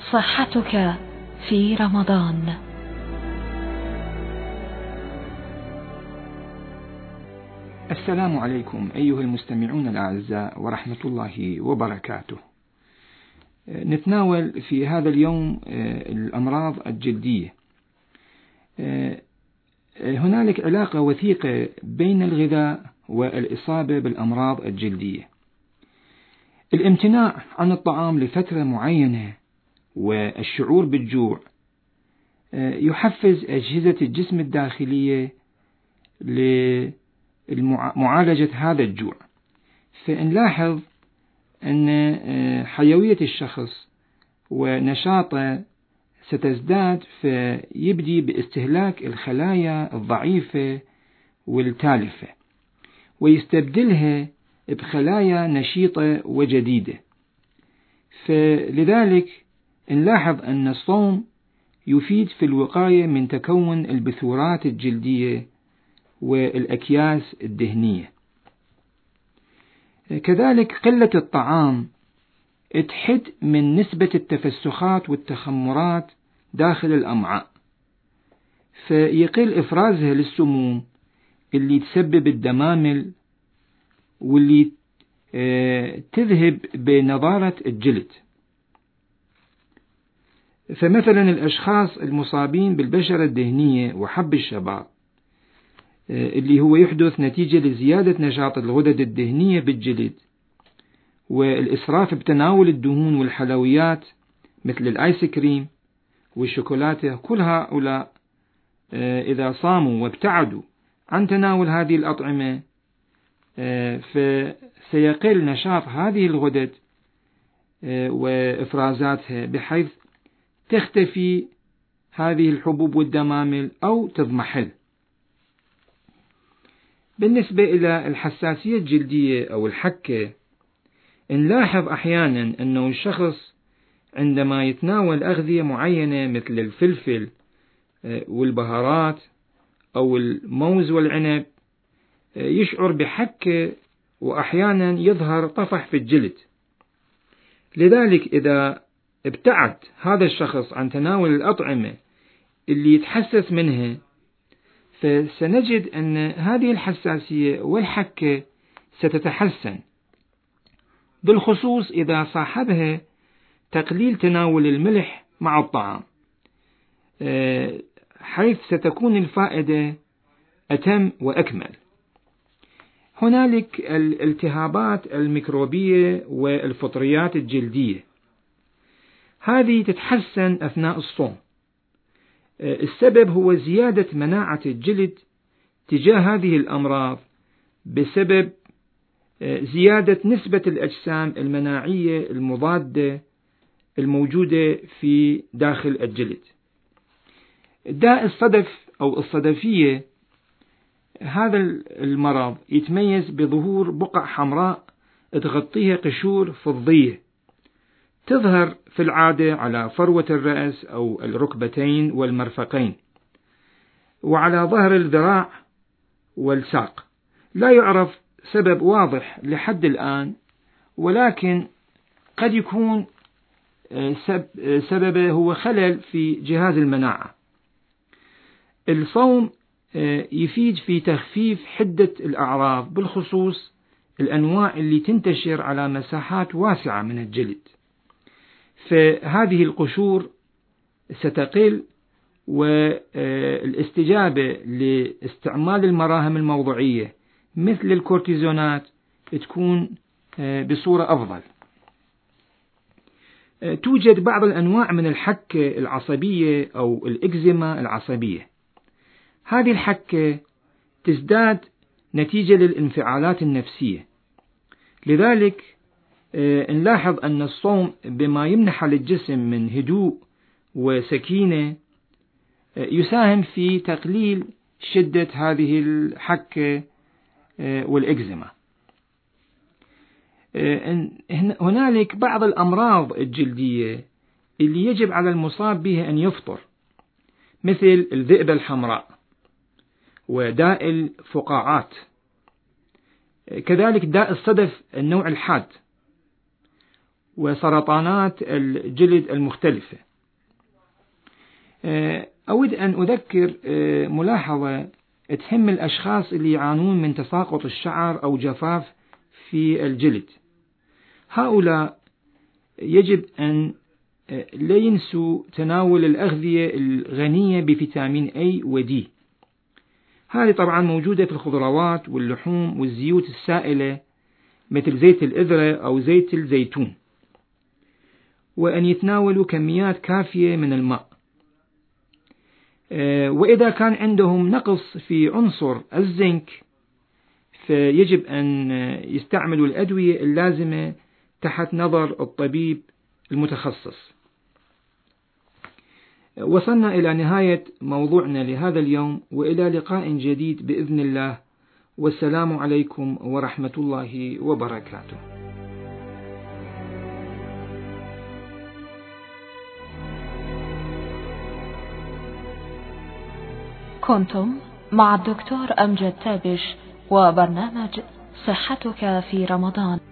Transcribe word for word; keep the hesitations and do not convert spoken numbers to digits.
صحتك في رمضان. السلام عليكم أيها المستمعون الأعزاء ورحمة الله وبركاته. نتناول في هذا اليوم الأمراض الجلدية. هنالك علاقة وثيقة بين الغذاء والإصابة بالأمراض الجلدية. الامتناع عن الطعام لفترة معينة والشعور بالجوع يحفز أجهزة الجسم الداخلية لمعالجة هذا الجوع، فنلاحظ أن حيوية الشخص ونشاطه ستزداد، فيبدي باستهلاك الخلايا الضعيفة والتالفة ويستبدلها بخلايا نشيطة وجديدة. فلذلك نلاحظ أن الصوم يفيد في الوقاية من تكون البثورات الجلدية والأكياس الدهنية. كذلك قلة الطعام تحد من نسبة التفسخات والتخمرات داخل الأمعاء، فيقل إفرازها للسموم اللي تسبب الدمامل واللي تذهب بنضارة الجلد. فمثلا الأشخاص المصابين بالبشرة الدهنية وحب الشباب اللي هو يحدث نتيجة لزيادة نشاط الغدد الدهنية بالجلد والإسراف بتناول الدهون والحلويات مثل الآيس كريم والشوكولاتة، كل هؤلاء إذا صاموا وابتعدوا عن تناول هذه الأطعمة فسيقل نشاط هذه الغدد وإفرازاتها، بحيث تختفي هذه الحبوب والدمامل أو تضمحل. بالنسبة إلى الحساسية الجلدية أو الحكة، نلاحظ أحيانا أنه الشخص عندما يتناول أغذية معينة مثل الفلفل والبهارات أو الموز والعنب يشعر بحكة وأحيانا يظهر طفح في الجلد. لذلك إذا ابتعد هذا الشخص عن تناول الأطعمة اللي يتحسس منها، فسنجد أن هذه الحساسية والحكة ستتحسن، بالخصوص إذا صاحبها تقليل تناول الملح مع الطعام، حيث ستكون الفائدة أتم وأكمل. هنالك الالتهابات الميكروبية والفطريات الجلدية، هذه تتحسن أثناء الصوم. السبب هو زيادة مناعة الجلد تجاه هذه الأمراض بسبب زيادة نسبة الأجسام المناعية المضادة الموجودة في داخل الجلد. داء الصدف أو الصدفية، هذا المرض يتميز بظهور بقع حمراء تغطيها قشور فضية، تظهر في العادة على فروة الرأس أو الركبتين والمرفقين وعلى ظهر الذراع والساق. لا يعرف سبب واضح لحد الآن، ولكن قد يكون سببه هو خلل في جهاز المناعة. الصوم يفيد في تخفيف حدة الأعراض، بالخصوص الأنواع اللي تنتشر على مساحات واسعة من الجلد، فهذه القشور ستقل، والاستجابة لاستعمال المراهم الموضعية مثل الكورتيزونات تكون بصورة أفضل. توجد بعض الأنواع من الحكة العصبية أو الإكزيما العصبية. هذه الحكة تزداد نتيجة للانفعالات النفسية، لذلك نلاحظ أن الصوم بما يمنح للجسم من هدوء وسكينة يساهم في تقليل شدة هذه الحكة والإكزيما. هنالك بعض الأمراض الجلدية اللي يجب على المصاب بها أن يفطر، مثل الذئبة الحمراء وداء الفقاعات، كذلك داء الصدف النوع الحاد، وسرطانات الجلد المختلفة. أود أن أذكر ملاحظة تهم الأشخاص اللي يعانون من تساقط الشعر أو جفاف في الجلد. هؤلاء يجب أن لا ينسوا تناول الأغذية الغنية بفيتامين A و D. هذه طبعا موجودة في الخضروات واللحوم والزيوت السائلة مثل زيت الإذرة أو زيت الزيتون، وأن يتناولوا كميات كافية من الماء. وإذا كان عندهم نقص في عنصر الزنك فيجب أن يستعملوا الأدوية اللازمة تحت نظر الطبيب المتخصص. وصلنا إلى نهاية موضوعنا لهذا اليوم، وإلى لقاء جديد بإذن الله، والسلام عليكم ورحمة الله وبركاته. كنتم مع الدكتور أمجد تابش وبرنامج صحتك في رمضان.